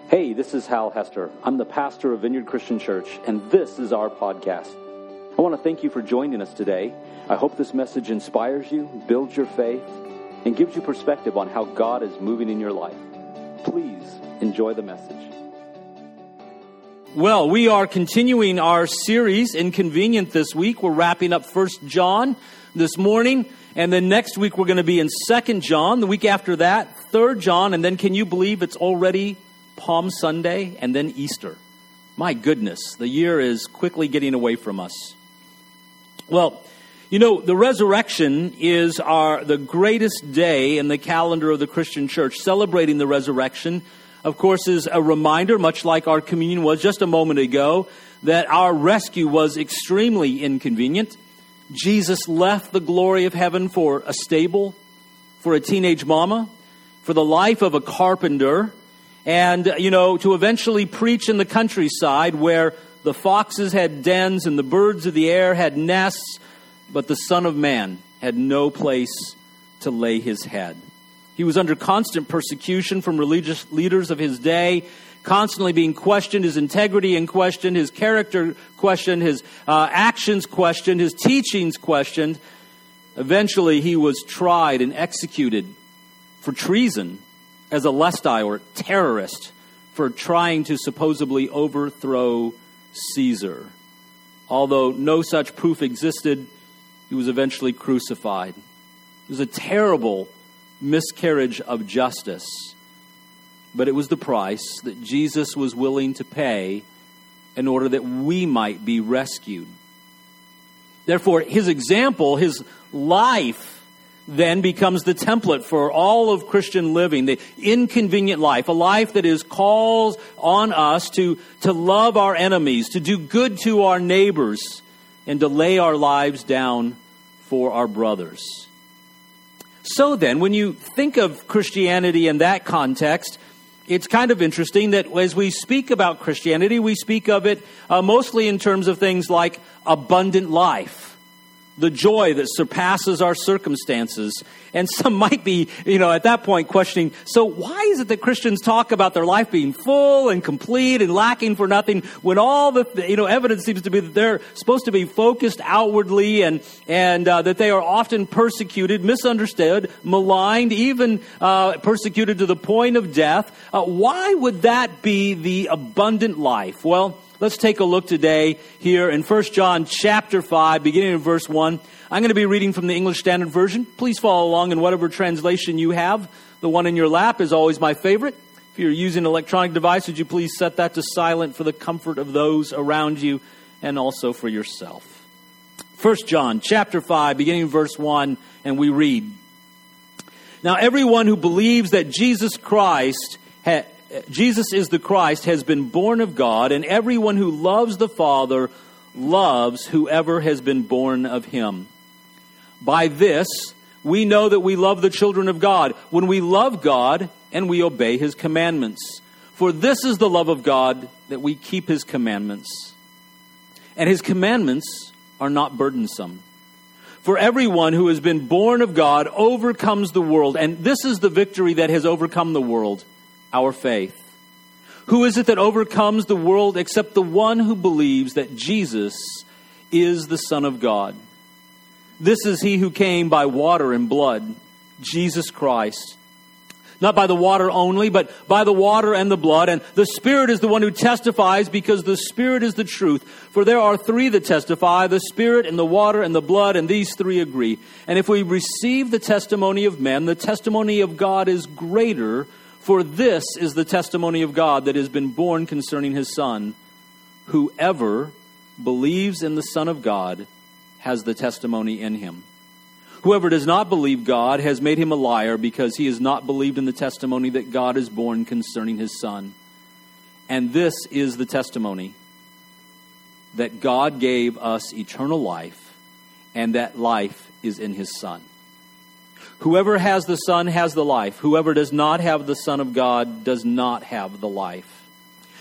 Hey, this is Hal Hester. I'm the pastor of Vineyard Christian Church, and this is our podcast. I want to thank you for joining us today. I hope this message inspires you, builds your faith, and gives you perspective on how God is moving in your life. Please enjoy the message. Well, we are continuing our series, Inconvenient, this week. We're wrapping up 1 John this morning, and then next week we're going to be in 2 John. The week after that, 3 John, and then can you believe it's already Palm Sunday and then Easter? My goodness, the year is quickly getting away from us. Well, you know, the resurrection is the greatest day in the calendar of the Christian church. Celebrating the resurrection, of course, is a reminder, much like our communion was just a moment ago, that our rescue was extremely inconvenient. Jesus left the glory of heaven for a stable, for a teenage mama, for the life of a carpenter, and, to eventually preach in the countryside where the foxes had dens and the birds of the air had nests, but the Son of Man had no place to lay his head. He was under constant persecution from religious leaders of his day, constantly being questioned, his integrity in question, his character questioned, his actions questioned, his teachings questioned. Eventually, he was tried and executed for treason as a lesti or terrorist for trying to supposedly overthrow Caesar. Although no such proof existed, he was eventually crucified. It was a terrible miscarriage of justice, but it was the price that Jesus was willing to pay in order that we might be rescued. Therefore, his example, his life, then becomes the template for all of Christian living, the inconvenient life, a life that calls on us to love our enemies, to do good to our neighbors, and to lay our lives down for our brothers. So then, when you think of Christianity in that context, it's kind of interesting that as we speak about Christianity, we speak of it mostly in terms of things like abundant life, the joy that surpasses our circumstances. And some might be, at that point questioning, so why is it that Christians talk about their life being full and complete and lacking for nothing when all the, evidence seems to be that they're supposed to be focused outwardly and that they are often persecuted, misunderstood, maligned, even persecuted to the point of death. Why would that be the abundant life? Well, let's take a look today here in 1 John chapter 5, beginning in verse 1. I'm going to be reading from the English Standard Version. Please follow along in whatever translation you have. The one in your lap is always my favorite. If you're using an electronic device, would you please set that to silent for the comfort of those around you and also for yourself. 1 John chapter 5, beginning in verse 1, and we read, "Now everyone who believes that Jesus is the Christ has been born of God, and everyone who loves the Father loves whoever has been born of him. By this, we know that we love the children of God, when we love God and we obey his commandments. For this is the love of God, that we keep his commandments. And his commandments are not burdensome. For everyone who has been born of God overcomes the world, and this is the victory that has overcome the world, our faith. Who is it that overcomes the world except the one who believes that Jesus is the Son of God? This is he who came by water and blood, Jesus Christ. Not by the water only, but by the water and the blood. And the Spirit is the one who testifies, because the Spirit is the truth. For there are three that testify, the Spirit and the water and the blood, and these three agree. And if we receive the testimony of men, the testimony of God is greater. For this is the testimony of God that has been born concerning his Son. Whoever believes in the Son of God has the testimony in him. Whoever does not believe God has made him a liar, because he has not believed in the testimony that God has borne concerning his Son. And this is the testimony, that God gave us eternal life, and that life is in his Son. Whoever has the Son has the life. Whoever does not have the Son of God does not have the life.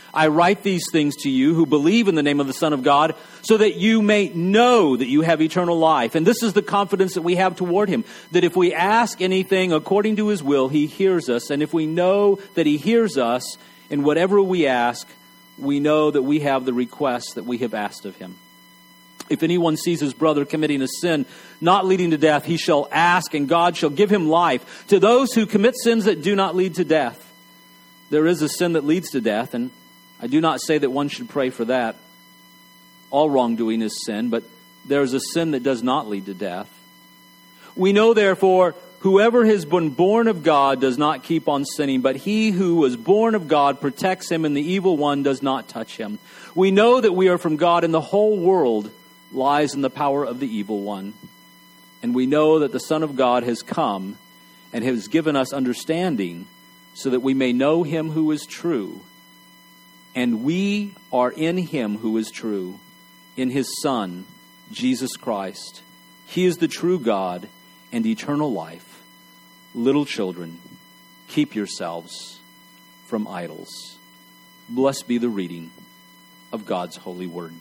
I write these things to you who believe in the name of the Son of God, so that you may know that you have eternal life. And this is the confidence that we have toward him, that if we ask anything according to his will, he hears us. And if we know that he hears us in whatever we ask, we know that we have the request that we have asked of him. If anyone sees his brother committing a sin not leading to death, he shall ask, and God shall give him life. To those who commit sins that do not lead to death, there is a sin that leads to death, and I do not say that one should pray for that. All wrongdoing is sin, but there is a sin that does not lead to death. We know, therefore, whoever has been born of God does not keep on sinning, but he who was born of God protects him, and the evil one does not touch him. We know that we are from God, and the whole world lies in the power of the evil one. And we know that the Son of God has come and has given us understanding, so that we may know him who is true. And we are in him who is true, in his Son, Jesus Christ. He is the true God and eternal life. Little children, keep yourselves from idols. Blessed be the reading of God's holy word.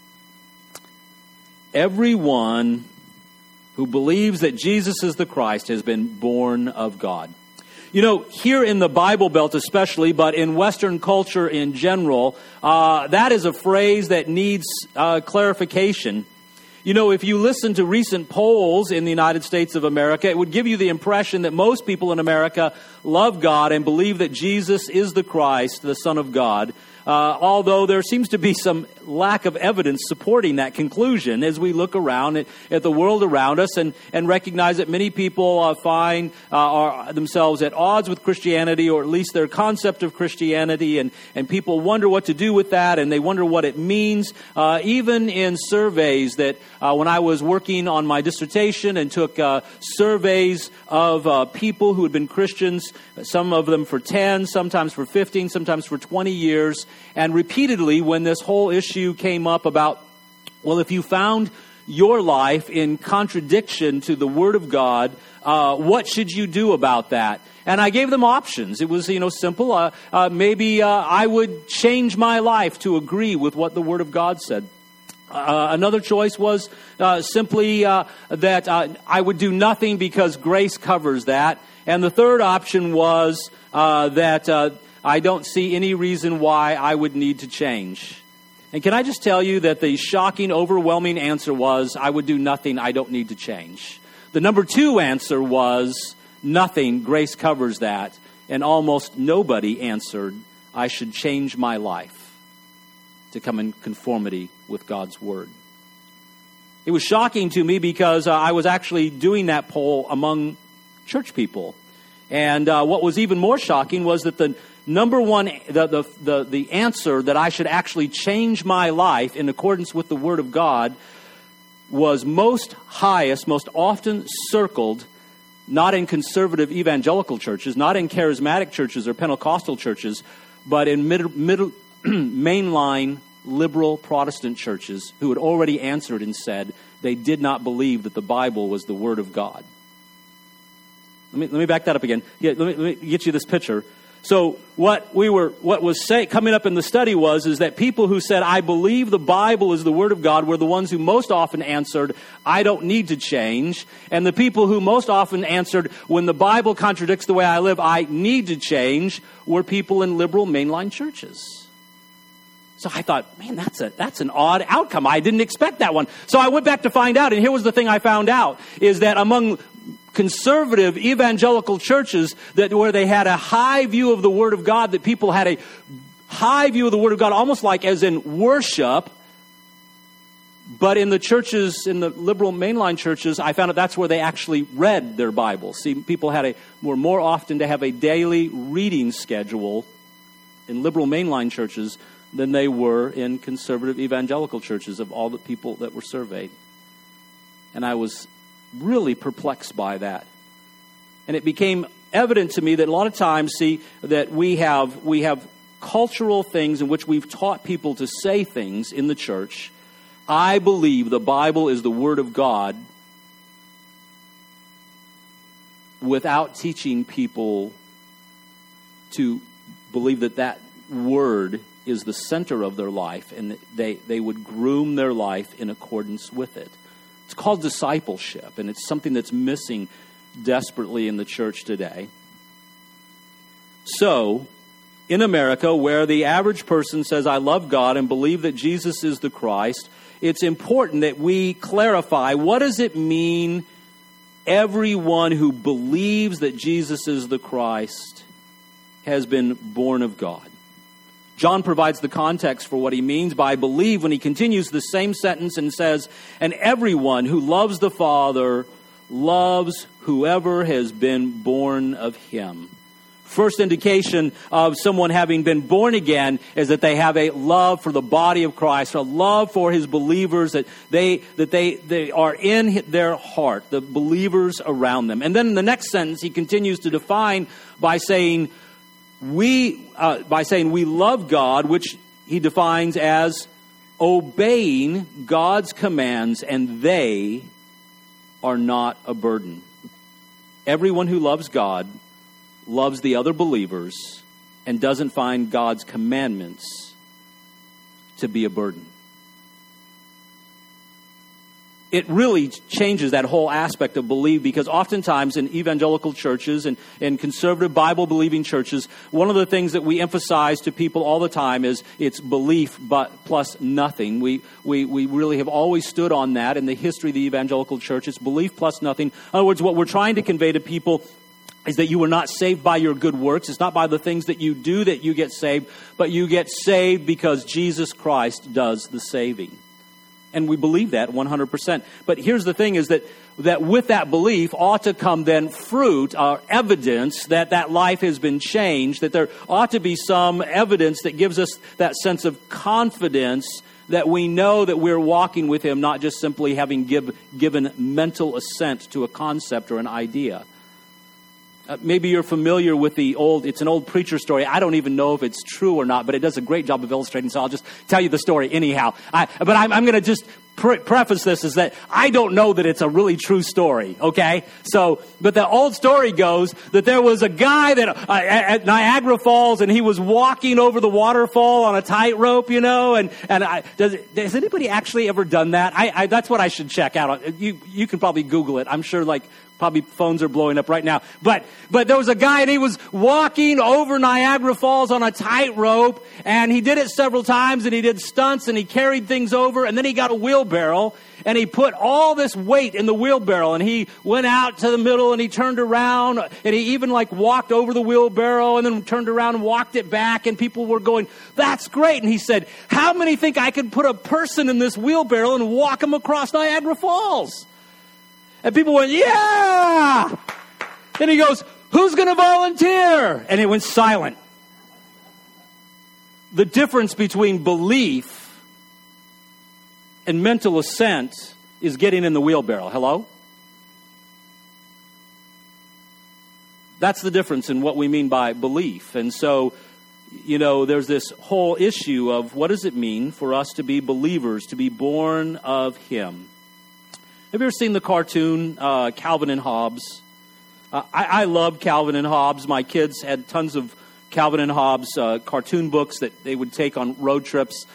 Everyone who believes that Jesus is the Christ has been born of God. You know, here in the Bible Belt especially, but in Western culture in general, that is a phrase that needs clarification. You know, if you listen to recent polls in the United States of America, it would give you the impression that most people in America love God and believe that Jesus is the Christ, the Son of God. Although there seems to be some lack of evidence supporting that conclusion as we look around at the world around us and recognize that many people find themselves at odds with Christianity, or at least their concept of Christianity, and people wonder what to do with that, and they wonder what it means. Even in surveys that when I was working on my dissertation and took surveys of people who had been Christians, some of them for 10, sometimes for 15, sometimes for 20 years, and repeatedly when this whole issue came up about, well, if you found your life in contradiction to the Word of God, what should you do about that? And I gave them options. It was, simple. Maybe I would change my life to agree with what the Word of God said. Another choice was simply that I would do nothing because grace covers that. And the third option was that I don't see any reason why I would need to change. And can I just tell you that the shocking, overwhelming answer was, I would do nothing, I don't need to change. The number 2 answer was, nothing, grace covers that. And almost nobody answered, I should change my life to come in conformity with God's Word. It was shocking to me because I was actually doing that poll among church people. And what was even more shocking was that the number one, the answer that I should actually change my life in accordance with the Word of God was most often circled, not in conservative evangelical churches, not in charismatic churches or Pentecostal churches, but in mainline liberal Protestant churches who had already answered and said they did not believe that the Bible was the Word of God. Let me back that up again. Let me get you this picture. So what was coming up in the study is that people who said, I believe the Bible is the Word of God, were the ones who most often answered, I don't need to change. And the people who most often answered, when the Bible contradicts the way I live, I need to change, were people in liberal mainline churches. So I thought, man, that's an odd outcome. I didn't expect that one. So I went back to find out, and here was the thing I found out, is that among conservative evangelical churches where they had a high view of the Word of God, that people had a high view of the Word of God, almost like as in worship. But in the churches, in the liberal mainline churches, I found out that's where they actually read their Bible. See, people were more often to have a daily reading schedule in liberal mainline churches than they were in conservative evangelical churches of all the people that were surveyed. And I was really perplexed by that. And it became evident to me that a lot of times, that we have cultural things in which we've taught people to say things in the church. I believe the Bible is the Word of God, without teaching people to believe that word is the center of their life, and they would groom their life in accordance with it. It's called discipleship, and it's something that's missing desperately in the church today. So, in America, where the average person says, I love God and believe that Jesus is the Christ, it's important that we clarify, what does it mean, everyone who believes that Jesus is the Christ has been born of God? John provides the context for what he means by believe when he continues the same sentence and says, and everyone who loves the Father loves whoever has been born of him. First indication of someone having been born again is that they have a love for the body of Christ, a love for his believers, that they are in their heart, the believers around them. And then in the next sentence, he continues to define by saying we love God, which he defines as obeying God's commands, and they are not a burden. Everyone who loves God loves the other believers and doesn't find God's commandments to be a burden. It really changes that whole aspect of belief, because oftentimes in evangelical churches and in conservative Bible-believing churches, one of the things that we emphasize to people all the time is it's belief but plus nothing. We really have always stood on that in the history of the evangelical church. It's belief plus nothing. In other words, what we're trying to convey to people is that you were not saved by your good works. It's not by the things that you do that you get saved, but you get saved because Jesus Christ does the saving. And we believe that 100%. But here's the thing is that with that belief ought to come then fruit or evidence that life has been changed, that there ought to be some evidence that gives us that sense of confidence that we know that we're walking with him, not just simply having given mental assent to a concept or an idea. Maybe you're familiar with it's an old preacher story. I don't even know if it's true or not, but it does a great job of illustrating, so I'll just tell you the story anyhow. But I'm going to just preface this is that I don't know that it's a really true story, okay? But the old story goes that there was a guy at Niagara Falls, and he was walking over the waterfall on a tightrope, and has anybody actually ever done that? That's what I should check out. You can probably Google it. I'm sure, probably phones are blowing up right now. But there was a guy, and he was walking over Niagara Falls on a tightrope, and he did it several times, and he did stunts, and he carried things over, and then he got a wheelbarrow, and he put all this weight in the wheelbarrow, and he went out to the middle, and he turned around, and he even walked over the wheelbarrow, and then turned around and walked it back, and people were going, that's great. And he said, how many think I could put a person in this wheelbarrow and walk him across Niagara Falls? And people went, yeah! And he goes, who's going to volunteer? And it went silent. The difference between belief and mental assent is getting in the wheelbarrow. Hello? That's the difference in what we mean by belief. And so, there's this whole issue of what does it mean for us to be believers, to be born of him? Have you ever seen the cartoon Calvin and Hobbes? I love Calvin and Hobbes. My kids had tons of Calvin and Hobbes cartoon books that they would take on road trips,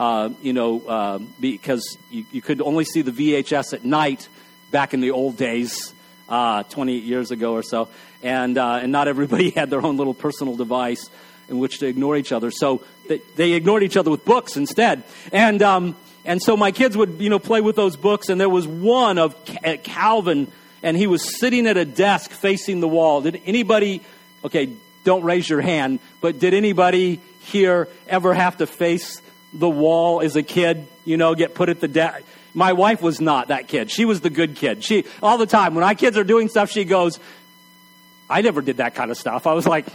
because you could only see the VHS at night back in the old days, 28 years ago or so. And not everybody had their own little personal device in which to ignore each other. So they ignored each other with books instead. And so my kids would, play with those books, and there was one of Calvin, and he was sitting at a desk facing the wall. Did anybody, okay, don't raise your hand, but did anybody here ever have to face the wall as a kid, get put at the desk? My wife was not that kid. She was the good kid. She, all the time, when my kids are doing stuff, she goes, I never did that kind of stuff. I was like,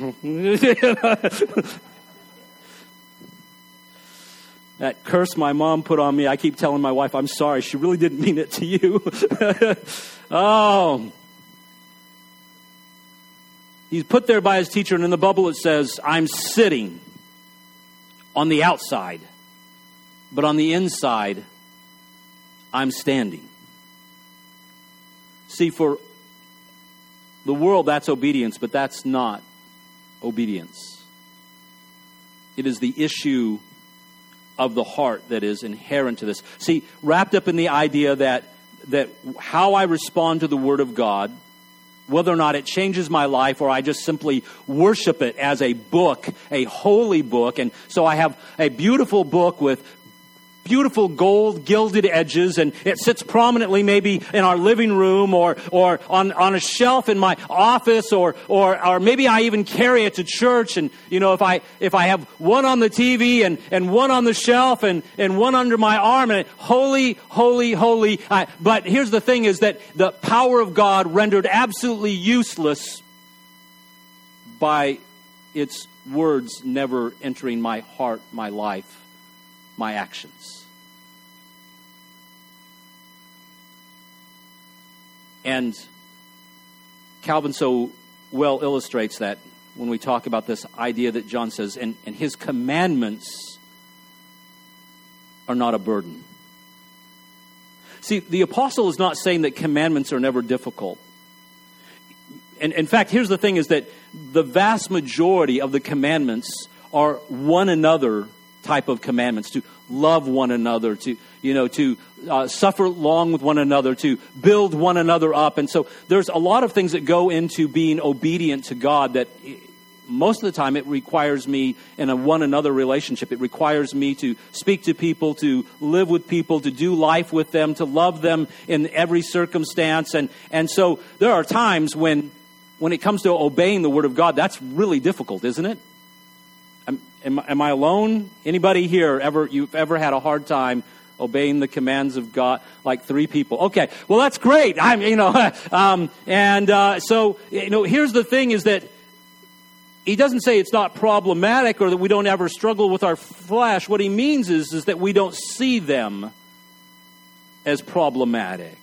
that curse my mom put on me, I keep telling my wife, I'm sorry. She really didn't mean it to you. Oh. He's put there by his teacher, and in the bubble it says, I'm sitting on the outside, but on the inside, I'm standing. See, for the world, that's obedience, but that's not obedience. It is the issue of the heart that is inherent to this. See, wrapped up in the idea that how I respond to the Word of God, whether or not it changes my life or I just simply worship it as a book, a holy book. And so I have a beautiful book with beautiful gold gilded edges, and it sits prominently maybe in our living room or on a shelf in my office, or maybe I even carry it to church. And if I have one on the TV and one on the shelf and one under my arm, and holy, holy, holy. But here's the thing, is that the power of God rendered absolutely useless by its words never entering my heart, my life, my actions. And Calvin so well illustrates that when we talk about this idea that John says, and his commandments are not a burden. See, the apostle is not saying that commandments are never difficult. And in fact, here's the thing, is that the vast majority of the commandments are one another type of commandments, to love one another, to suffer long with one another, to build one another up. And so there's a lot of things that go into being obedient to God that most of the time it requires me in a one another relationship. It requires me to speak to people, to live with people, to do life with them, to love them in every circumstance. And so there are times when it comes to obeying the Word of God, that's really difficult, isn't it? Am I alone? Anybody here you've ever had a hard time obeying the commands of God? Like 3 people. Okay, well that's great. So here's the thing, is that he doesn't say it's not problematic or that we don't ever struggle with our flesh. What he means is that we don't see them as problematic.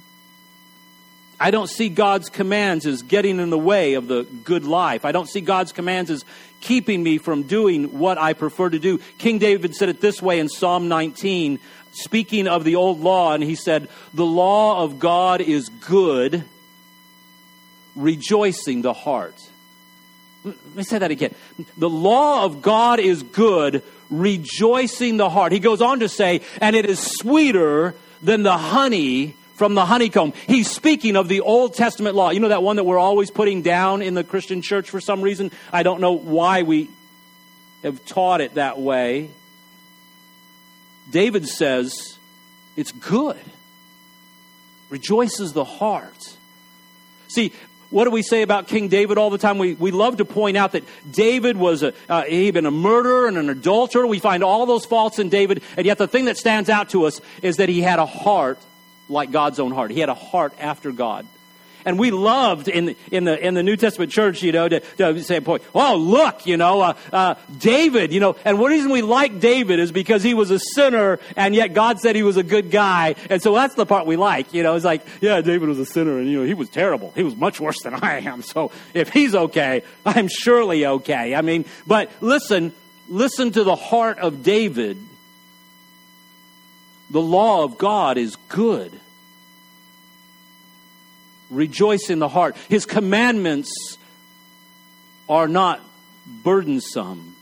I don't see God's commands as getting in the way of the good life. I don't see God's commands as keeping me from doing what I prefer to do. King David said it this way in Psalm 19, speaking of the old law, and he said, "The law of God is good, rejoicing the heart." Let me say that again. The law of God is good, rejoicing the heart. He goes on to say, and it is sweeter than the honey from the honeycomb. He's speaking of the Old Testament law. You know, that one that we're always putting down in the Christian church for some reason? I don't know why we have taught it that way. David says it's good. Rejoices the heart. See, what do we say about King David all the time? We love to point out that David was he'd been a murderer and an adulterer. We find all those faults in David, and yet the thing that stands out to us is that he had a heart like God's own heart. He had a heart after God. And we loved in the New Testament church, to say, "Oh, look, David, and one reason we like David is because he was a sinner, and yet God said he was a good guy, and so that's the part we like. It's like, yeah, David was a sinner, and he was terrible. He was much worse than I am. So if he's okay, I'm surely okay. But listen to the heart of David. The law of God is good. Rejoice in the heart. His commandments are not burdensome.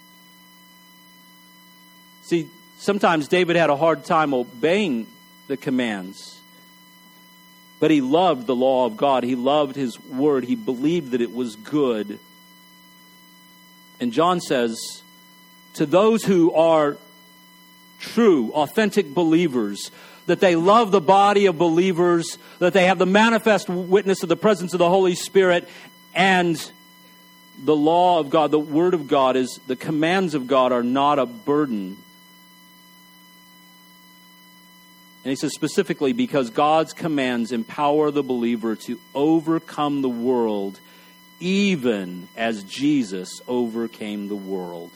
See, sometimes David had a hard time obeying the commands, but he loved the law of God. He loved his word. He believed that it was good. And John says, to those who are true, authentic believers, that they love the body of believers, that they have the manifest witness of the presence of the Holy Spirit, and the law of God, the Word of God, the commands of God are not a burden. And he says specifically, because God's commands empower the believer to overcome the world, even as Jesus overcame the world.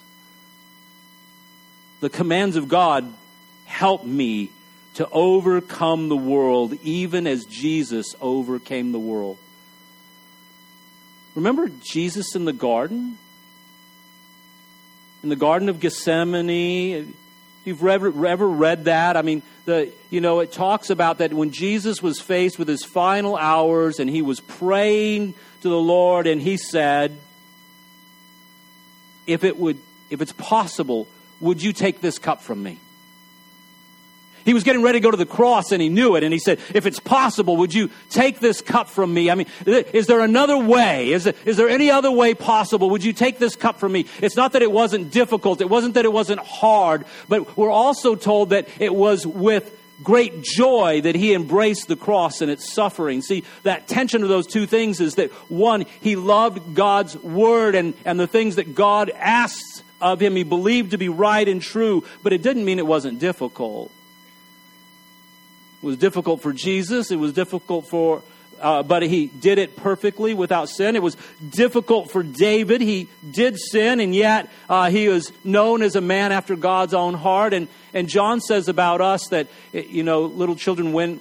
The commands of God help me to overcome the world, even as Jesus overcame the world. Remember Jesus in the garden? In the Garden of Gethsemane? If you've ever read that, it talks about that when Jesus was faced with his final hours and he was praying to the Lord, and he said, if if it's possible, would you take this cup from me? He was getting ready to go to the cross, and he knew it. And he said, if it's possible, would you take this cup from me? I mean, is there another way? Is there any other way possible? Would you take this cup from me? It's not that it wasn't difficult. It wasn't that it wasn't hard. But we're also told that it was with great joy that he embraced the cross and its suffering. See, that tension of those two things is that, one, he loved God's word and the things that God asked of him, he believed to be right and true. But it didn't mean it wasn't difficult. It was difficult for Jesus. It was difficult but he did it perfectly without sin. It was difficult for David. He did sin, and yet he was known as a man after God's own heart. And John says about us that, little children, when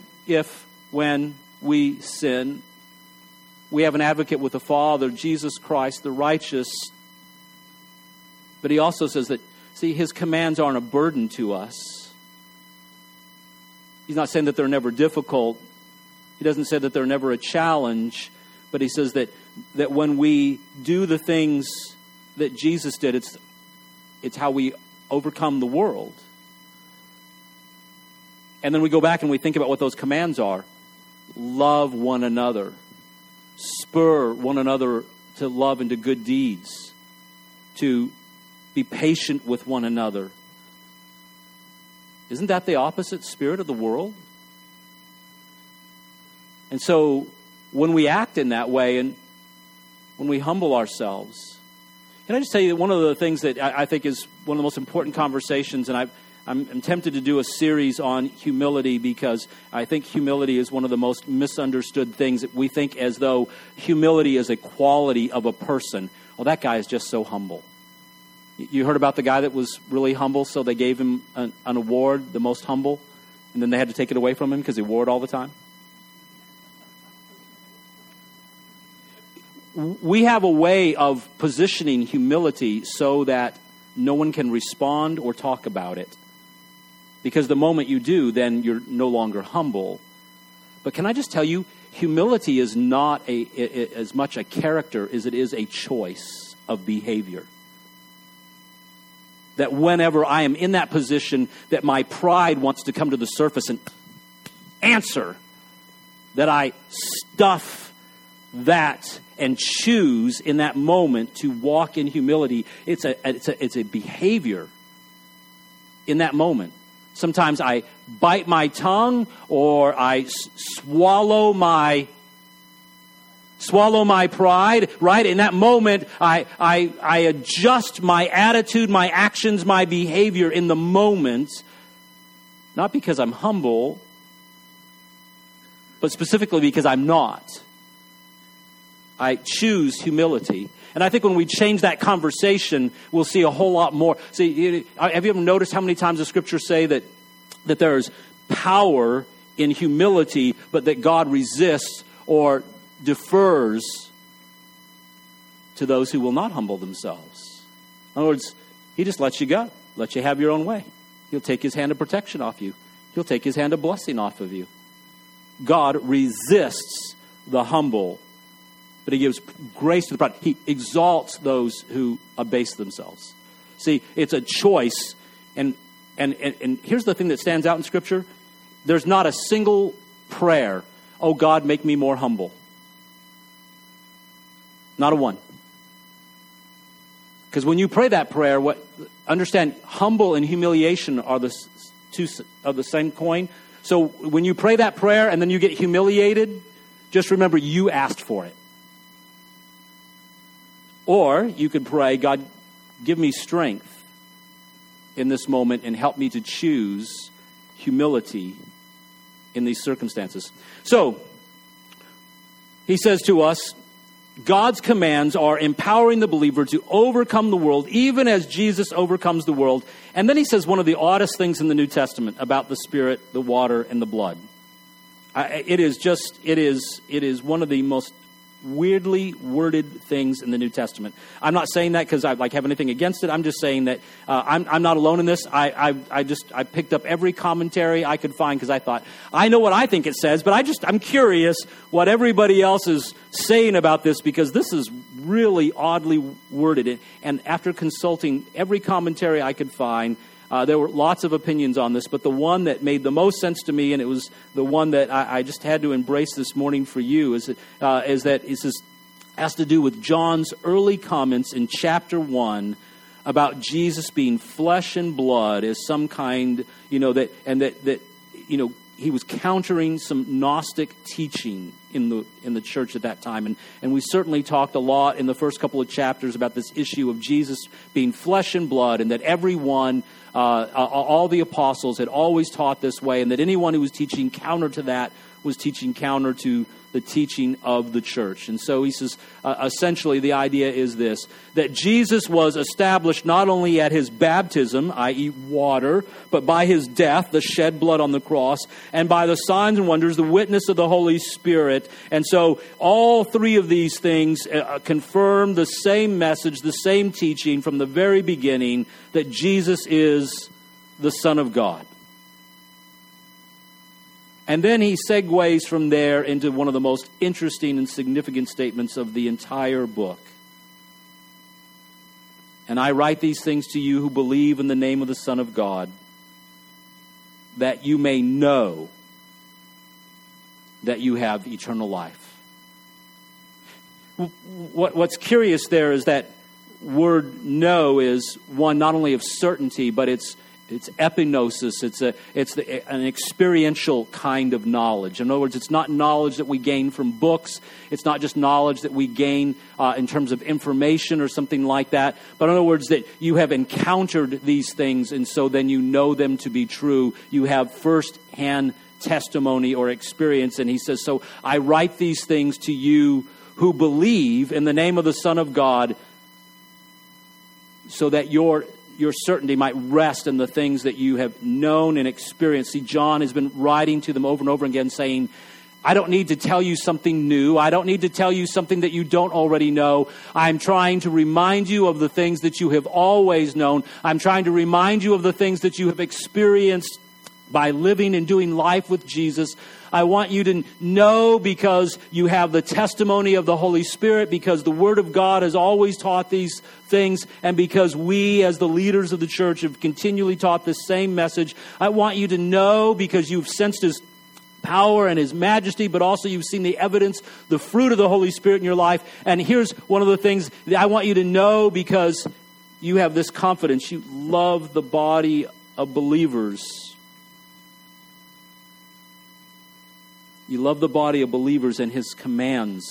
we sin, we have an advocate with the Father, Jesus Christ, the righteous. But he also says that, see, his commands aren't a burden to us. He's not saying that they're never difficult. He doesn't say that they're never a challenge. But he says that when we do the things that Jesus did, it's how we overcome the world. And then we go back and we think about what those commands are. Love one another. Spur one another to love and to good deeds. To be patient with one another. Isn't that the opposite spirit of the world? And so when we act in that way and when we humble ourselves, can I just tell you that one of the things that I think is one of the most important conversations, and I'm tempted to do a series on humility because I think humility is one of the most misunderstood things. That we think as though humility is a quality of a person. Well, that guy is just so humble. You heard about the guy that was really humble, so they gave him an award, the most humble, and then they had to take it away from him because he wore it all the time? We have a way of positioning humility so that no one can respond or talk about it. Because the moment you do, then you're no longer humble. But can I just tell you, humility is not as much a character as it is a choice of behavior. That whenever I am in that position that my pride wants to come to the surface and answer, that I stuff that and choose in that moment to walk in humility. It's a behavior in that moment. Sometimes I bite my tongue or I swallow my pride, right? In that moment, I adjust my attitude, my actions, my behavior in the moment, not because I'm humble, but specifically because I'm not. I choose humility. And I think when we change that conversation, we'll see a whole lot more. See, have you ever noticed how many times the scriptures say that there's power in humility, but that God resists or defers to those who will not humble themselves? In other words, he just lets you go, lets you have your own way. He'll take his hand of protection off you. He'll take his hand of blessing off of you. God resists the humble, but he gives grace to the proud. He exalts those who abase themselves. See, it's a choice. And here's the thing that stands out in Scripture. There's not a single prayer, oh God, make me more humble. Not a one. Because when you pray that prayer, understand, humble and humiliation are the two of the same coin. So when you pray that prayer and then you get humiliated, just remember you asked for it. Or you could pray, God, give me strength in this moment and help me to choose humility in these circumstances. So, he says to us, God's commands are empowering the believer to overcome the world, even as Jesus overcomes the world. And then he says one of the oddest things in the New Testament about the Spirit, the water, and the blood. It is one of the most weirdly worded things in the New Testament. I'm not saying that because I have anything against it. I'm just saying that I'm not alone in this. I picked up every commentary I could find because I thought, I know what I think it says, but I'm curious what everybody else is saying about this because this is really oddly worded. And after consulting every commentary I could find, there were lots of opinions on this, but the one that made the most sense to me, and it was the one that I just had to embrace this morning for you, is that it has to do with John's early comments in chapter 1 about Jesus being flesh and blood as some kind, that he was countering some Gnostic teaching in the church at that time. And we certainly talked a lot in the first couple of chapters about this issue of Jesus being flesh and blood, and that everyone, all the apostles had always taught this way, and that anyone who was teaching counter to that was teaching counter to the teaching of the church. And so he says, essentially the idea is this, that Jesus was established not only at his baptism, i.e. water, but by his death, the shed blood on the cross, and by the signs and wonders, the witness of the Holy Spirit. And so all three of these things confirm the same message, the same teaching from the very beginning, that Jesus is the Son of God. And then he segues from there into one of the most interesting and significant statements of the entire book. And I write these things to you who believe in the name of the Son of God, that you may know that you have eternal life. What's curious there is that word know is one not only of certainty, but it's epignosis. It's an experiential kind of knowledge. In other words, it's not knowledge that we gain from books. It's not just knowledge that we gain in terms of information or something like that. But in other words, that you have encountered these things, and so then you know them to be true. You have first-hand testimony or experience. And he says, so I write these things to you who believe in the name of the Son of God, so that your certainty might rest in the things that you have known and experienced. See, John has been writing to them over and over again saying, I don't need to tell you something new. I don't need to tell you something that you don't already know. I'm trying to remind you of the things that you have always known. I'm trying to remind you of the things that you have experienced by living and doing life with Jesus. I want you to know because you have the testimony of the Holy Spirit, because the Word of God has always taught these things, and because we as the leaders of the church have continually taught the same message. I want you to know because you've sensed His power and His majesty, but also you've seen the evidence, the fruit of the Holy Spirit in your life. And here's one of the things that I want you to know, because you have this confidence. You love the body of believers. You love the body of believers, and His commands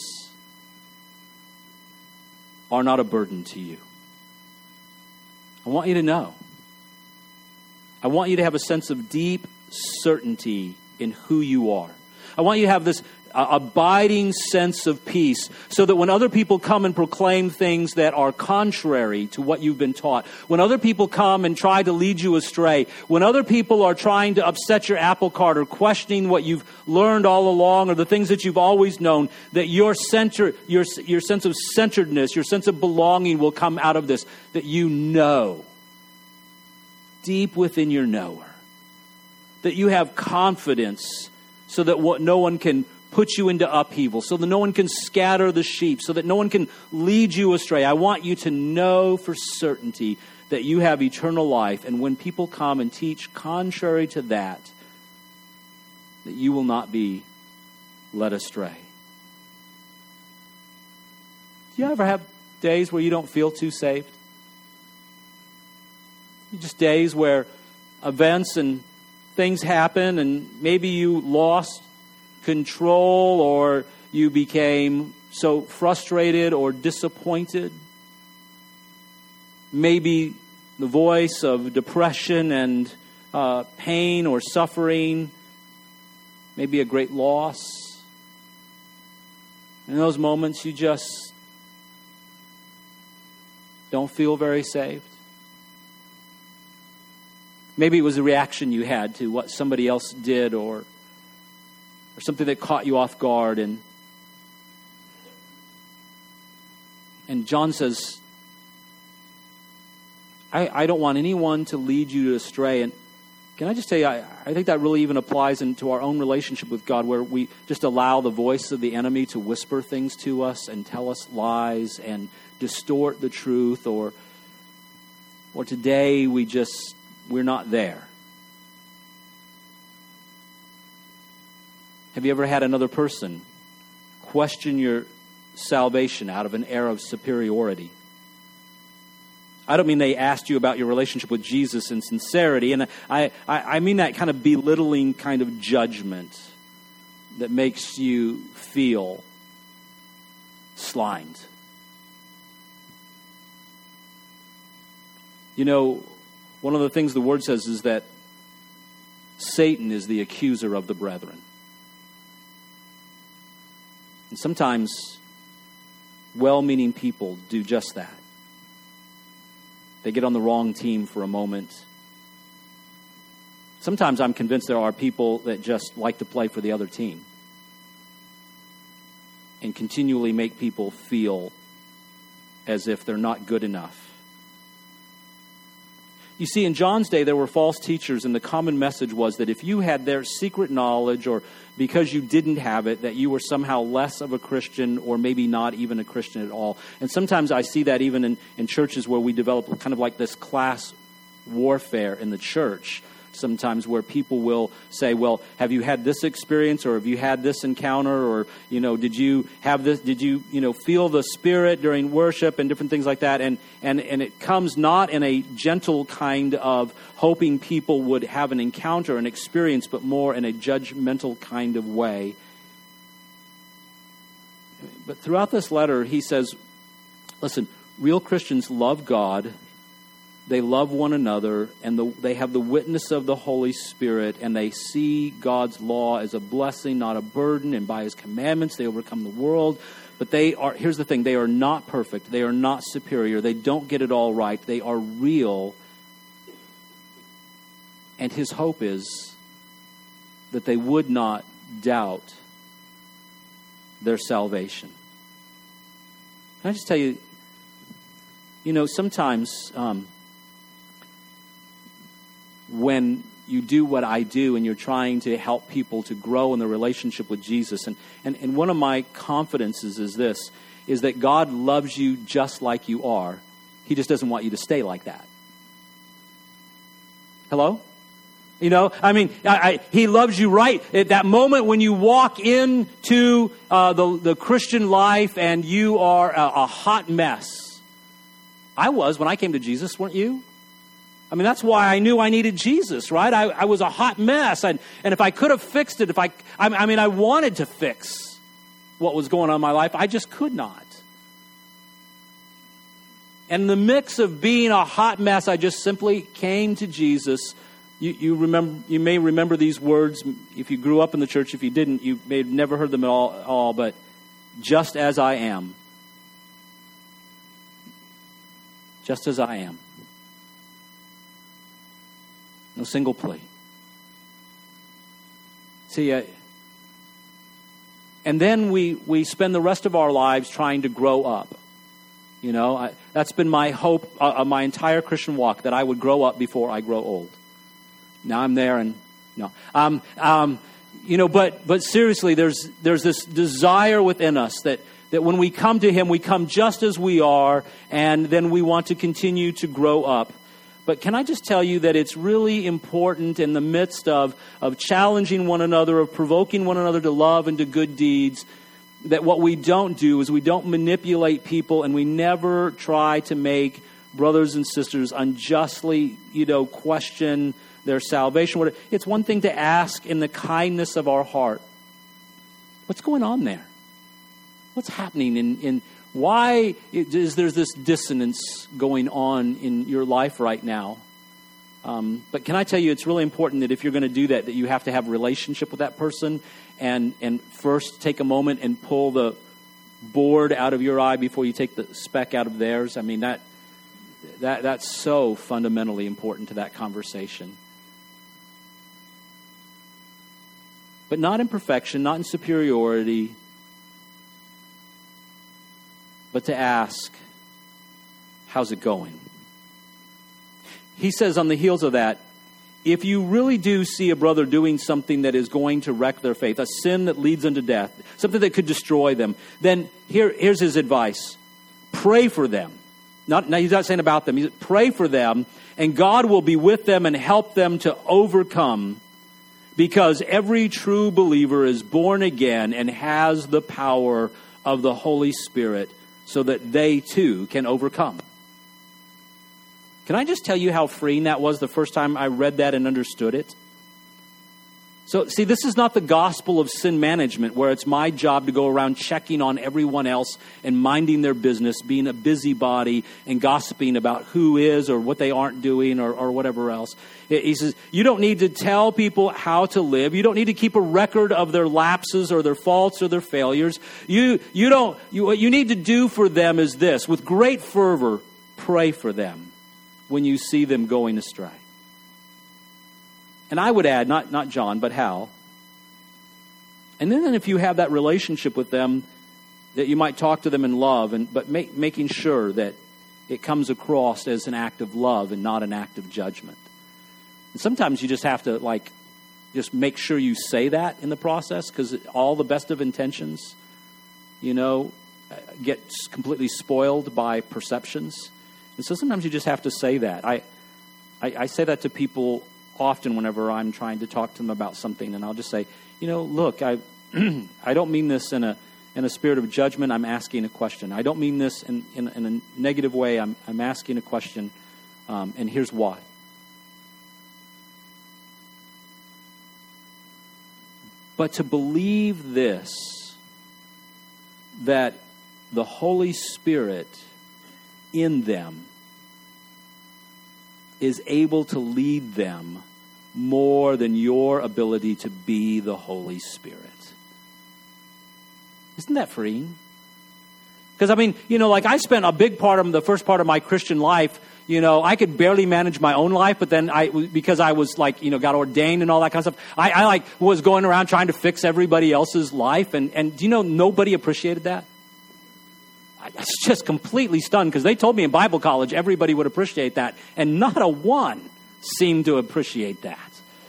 are not a burden to you. I want you to know. I want you to have a sense of deep certainty in who you are. I want you to have this abiding sense of peace, so that when other people come and proclaim things that are contrary to what you've been taught, when other people come and try to lead you astray, when other people are trying to upset your apple cart or questioning what you've learned all along or the things that you've always known, that your sense of centeredness, your sense of belonging will come out of this, that you know deep within your knower, that you have confidence, so that no one can put you into upheaval, so that no one can scatter the sheep, so that no one can lead you astray. I want you to know for certainty that you have eternal life, and when people come and teach contrary to that, that you will not be led astray. Do you ever have days where you don't feel too saved? Just days where events and things happen, and maybe you lost control, or you became so frustrated or disappointed. Maybe the voice of depression and pain or suffering, maybe a great loss. In those moments, you just don't feel very saved. Maybe it was a reaction you had to what somebody else did, or something that caught you off guard, and And John says, I don't want anyone to lead you astray. And can I just tell you, I think that really even applies into our own relationship with God, where we just allow the voice of the enemy to whisper things to us and tell us lies and distort the truth, or today we're not there. Have you ever had another person question your salvation out of an air of superiority? I don't mean they asked you about your relationship with Jesus in sincerity, and I mean that kind of belittling kind of judgment that makes you feel slimed. You know, one of the things the Word says is that Satan is the accuser of the brethren. And sometimes well-meaning people do just that. They get on the wrong team for a moment. Sometimes I'm convinced there are people that just like to play for the other team and continually make people feel as if they're not good enough. You see, in John's day, there were false teachers, and the common message was that if you had their secret knowledge, or because you didn't have it, that you were somehow less of a Christian, or maybe not even a Christian at all. And sometimes I see that even in churches where we develop kind of like this class warfare in the church. Sometimes where people will say, well, have you had this experience, or have you had this encounter, or, did you have this, did you, feel the Spirit during worship and different things like that. And it comes not in a gentle kind of hoping people would have an encounter, an experience, but more in a judgmental kind of way. But throughout this letter, he says, listen, real Christians love God. They love one another, and they have the witness of the Holy Spirit, and they see God's law as a blessing, not a burden, and by His commandments they overcome the world. But here's the thing, they are not perfect. They are not superior. They don't get it all right. They are real. And his hope is that they would not doubt their salvation. Can I just tell you, sometimes when you do what I do and you're trying to help people to grow in their relationship with Jesus, and one of my confidences is this, is that God loves you just like you are. He just doesn't want you to stay like that. Hello? He loves you right at that moment when you walk into the Christian life and you are a hot mess. I was when I came to Jesus, weren't you? That's why I knew I needed Jesus, right? I was a hot mess. And if I could have fixed it, I wanted to fix what was going on in my life. I just could not. And the mix of being a hot mess, I just simply came to Jesus. You may remember these words if you grew up in the church. If you didn't, you may have never heard them at all. But just as I am. Just as I am. No single plea. See, and then we spend the rest of our lives trying to grow up. That's been my hope of my entire Christian walk, that I would grow up before I grow old. Now I'm there, and but seriously, there's this desire within us that when we come to Him, we come just as we are, and then we want to continue to grow up. But can I just tell you that it's really important in the midst of challenging one another, of provoking one another to love and to good deeds, that what we don't do is we don't manipulate people, and we never try to make brothers and sisters unjustly, question their salvation. It's one thing to ask in the kindness of our heart, what's going on there? What's happening in why is there this dissonance going on in your life right now? But can I tell you, it's really important that if you're going to do that you have to have a relationship with that person, and first take a moment and pull the board out of your eye before you take the speck out of theirs. That's so fundamentally important to that conversation. But not in perfection, not in superiority, but to ask, how's it going? He says on the heels of that, if you really do see a brother doing something that is going to wreck their faith, a sin that leads unto death, something that could destroy them, then here's his advice. Pray for them. Now he's not saying about them. He's pray for them, and God will be with them and help them to overcome, because every true believer is born again and has the power of the Holy Spirit so that they too can overcome. Can I just tell you how freeing that was the first time I read that and understood it? So, see, this is not the gospel of sin management where it's my job to go around checking on everyone else and minding their business, being a busybody and gossiping about who is or what they aren't doing or whatever else. He says, you don't need to tell people how to live. You don't need to keep a record of their lapses or their faults or their failures. What you need to do for them is this: with great fervor, pray for them when you see them going astray. And I would add, not John, but Hal. And then if you have that relationship with them, that you might talk to them in love, but making sure that it comes across as an act of love and not an act of judgment. And sometimes you just have to just make sure you say that in the process, because all the best of intentions, get completely spoiled by perceptions. And so sometimes you just have to say that. I say that to people often whenever I'm trying to talk to them about something, and I'll just say, look, I don't mean this in a spirit of judgment. I'm asking a question. I don't mean this in a negative way. I'm asking a question, and here's why. But to believe this, that the Holy Spirit in them is able to lead them more than your ability to be the Holy Spirit. Isn't that freeing? Because, I spent a big part of the first part of my Christian life, I could barely manage my own life, but then because I was got ordained and all that kind of stuff, I was going around trying to fix everybody else's life. And do you know, nobody appreciated that? I was just completely stunned, because they told me in Bible college everybody would appreciate that, and not a one seemed to appreciate that.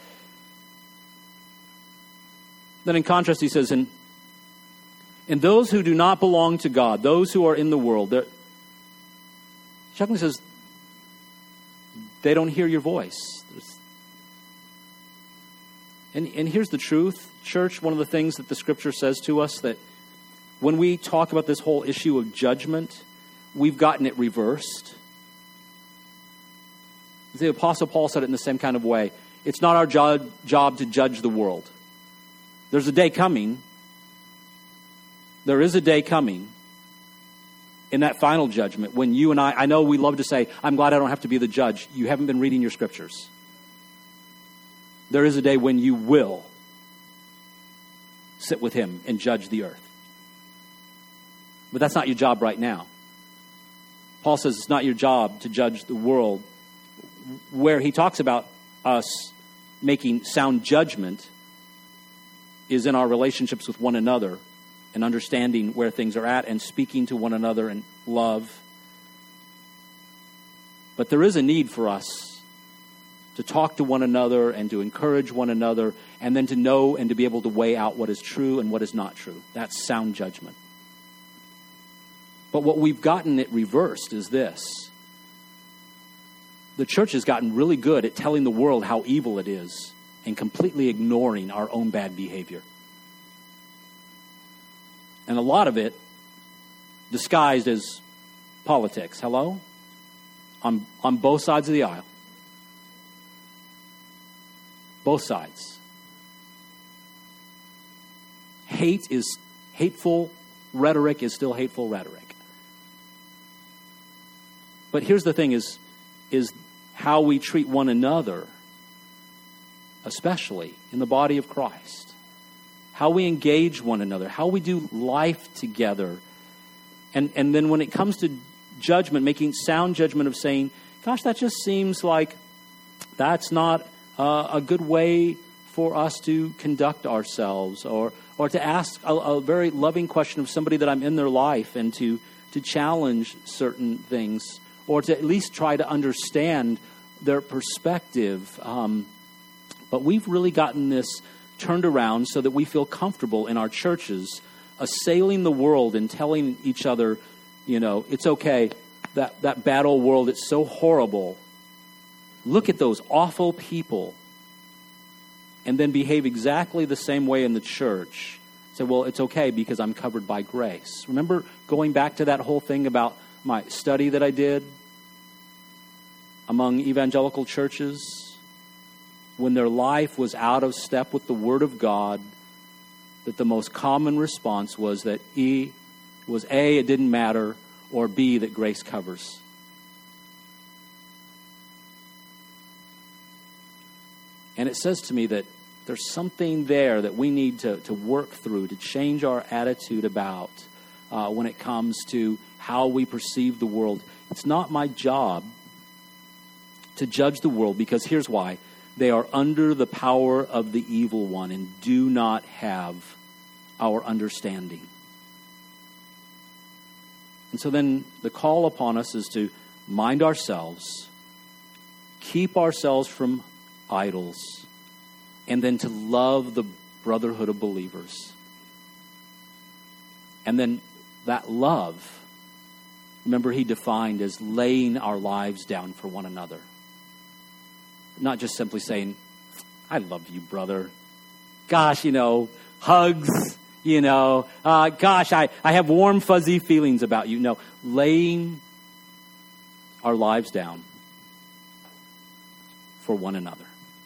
Then in contrast, he says, and those who do not belong to God, those who are in the world, Chuck says, they don't hear your voice. And here's the truth, church. One of the things that the Scripture says to us, that when we talk about this whole issue of judgment, we've gotten it reversed. The Apostle Paul said it in the same kind of way. It's not our job to judge the world. There's a day coming. There is a day coming in that final judgment when you and I know we love to say, I'm glad I don't have to be the judge. You haven't been reading your scriptures. There is a day when you will sit with him and judge the earth. But that's not your job right now. Paul says it's not your job to judge the world. Where he talks about us making sound judgment is in our relationships with one another and understanding where things are at and speaking to one another in love. But there is a need for us to talk to one another and to encourage one another, and then to know and to be able to weigh out what is true and what is not true. That's sound judgment. But what we've gotten it reversed is this. The church has gotten really good at telling the world how evil it is and completely ignoring our own bad behavior. And a lot of it disguised as politics. Hello? On both sides of the aisle. Both sides. Hateful rhetoric is still hateful rhetoric. But here's the thing is how we treat one another, especially in the body of Christ. How we engage one another, how we do life together. And then when it comes to judgment, making sound judgment of saying, gosh, that just seems like that's not a good way for us to conduct ourselves, or to ask a very loving question of somebody that I'm in their life, and to to challenge certain things or to at least try to understand their perspective. But we've really gotten this turned around so that we feel comfortable in our churches assailing the world and telling each other, it's okay, that bad old world, it's so horrible. Look at those awful people. And then behave exactly the same way in the church. Say, well, it's okay because I'm covered by grace. Remember going back to that whole thing about my study that I did among evangelical churches? When their life was out of step with the Word of God, that the most common response was that it didn't matter, or B, that grace covers. And it says to me that there's something there that we need to work through, to change our attitude about when it comes to how we perceive the world. It's not my job to judge the world, because here's why. They are under the power of the evil one and do not have our understanding. And so then the call upon us is to mind ourselves, keep ourselves from idols, and then to love the brotherhood of believers. And then that love, remember, he defined as laying our lives down for one another. Not just simply saying, I love you, brother. Gosh, hugs, gosh, I have warm, fuzzy feelings about you. No, laying our lives down for one another.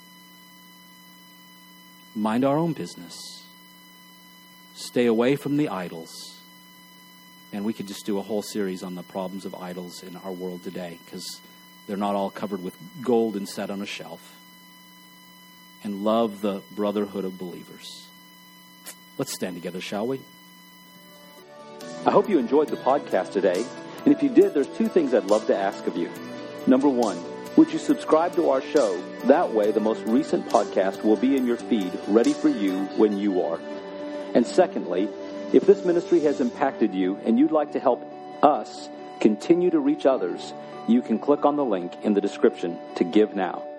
Mind our own business. Stay away from the idols. And we could just do a whole series on the problems of idols in our world today, because they're not all covered with gold and set on a shelf. And love the brotherhood of believers. Let's stand together, shall we? I hope you enjoyed the podcast today. And if you did, there's two things I'd love to ask of you. Number one, would you subscribe to our show? That way, the most recent podcast will be in your feed, ready for you when you are. And secondly, if this ministry has impacted you and you'd like to help us continue to reach others, you can click on the link in the description to give now.